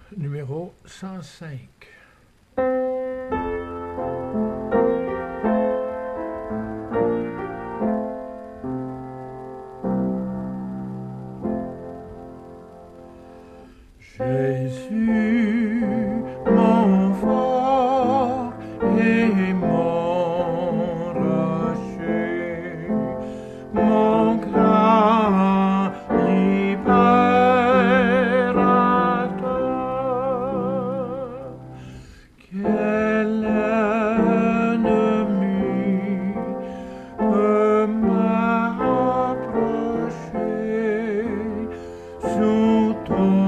numéro 105. Jésus, mon fort et mon rocher, mon grand libérateur, quel ennemi peut m'approcher sous ton